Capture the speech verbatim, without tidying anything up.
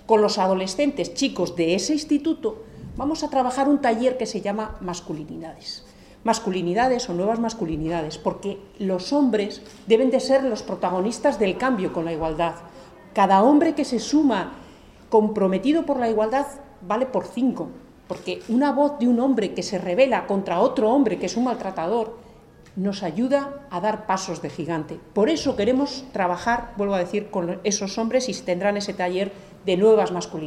con los adolescentes, chicos de ese instituto, vamos a trabajar un taller que se llama masculinidades. Masculinidades o nuevas masculinidades, porque los hombres deben de ser los protagonistas del cambio con la igualdad. Cada hombre que se suma comprometido por la igualdad vale por cinco, porque una voz de un hombre que se rebela contra otro hombre que es un maltratador nos ayuda a dar pasos de gigante. Por eso queremos trabajar, vuelvo a decir, con esos hombres y tendrán ese taller de nuevas masculinidades.